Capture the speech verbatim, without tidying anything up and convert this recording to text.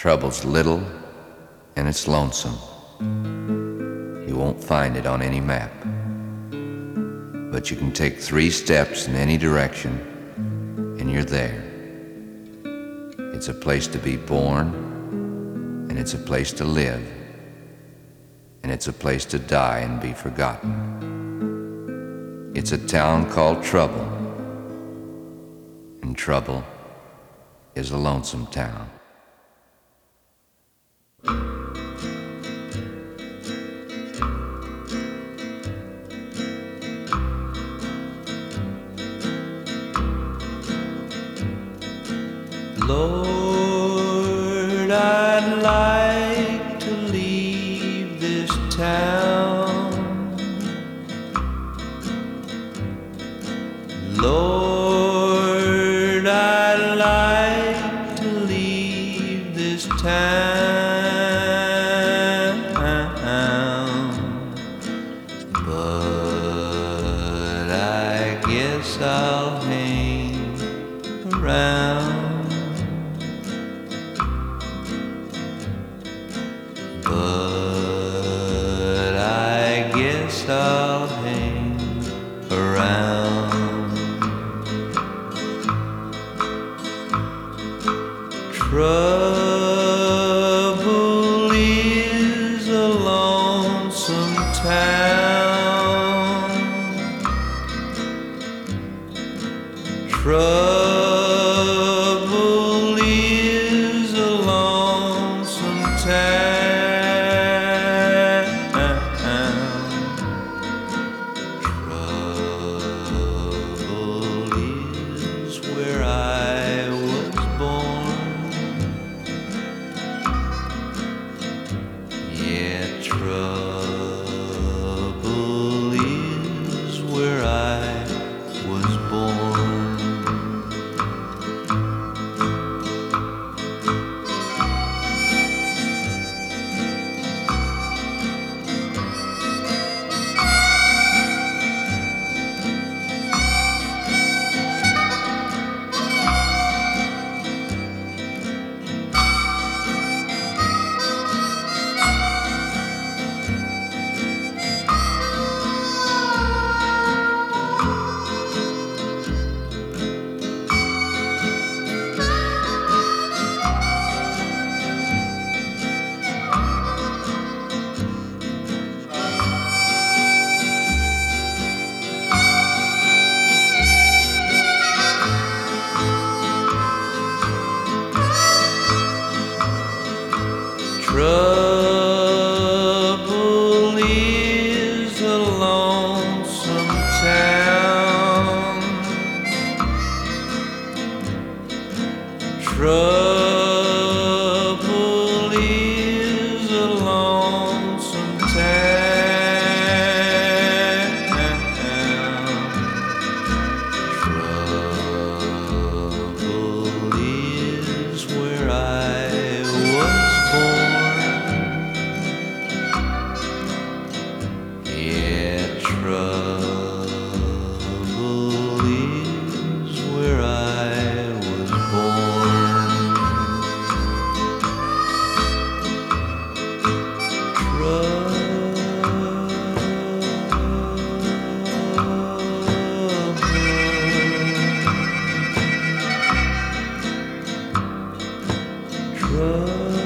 Trouble's little and it's lonesome. You won't find it on any map. But you can take three steps in any direction and you're there. It's a place to be born, and it's a place to live, and it's a place to die and be forgotten. It's a town called Trouble, and Trouble is a lonesome town. Lord, I'd like to leave this town. Lord, I'd like to leave this town, but I guess I'll hang around. But I guess I'll hang around. Trouble is a lonesome town. Trouble is a lonesome town. Where I was born. Yeah, trouble is where I was born. Trouble is a lonesome town. Trouble is a lonesome town. Trouble is where I was born. Yeah, trouble is where I was born. Trouble. Trouble.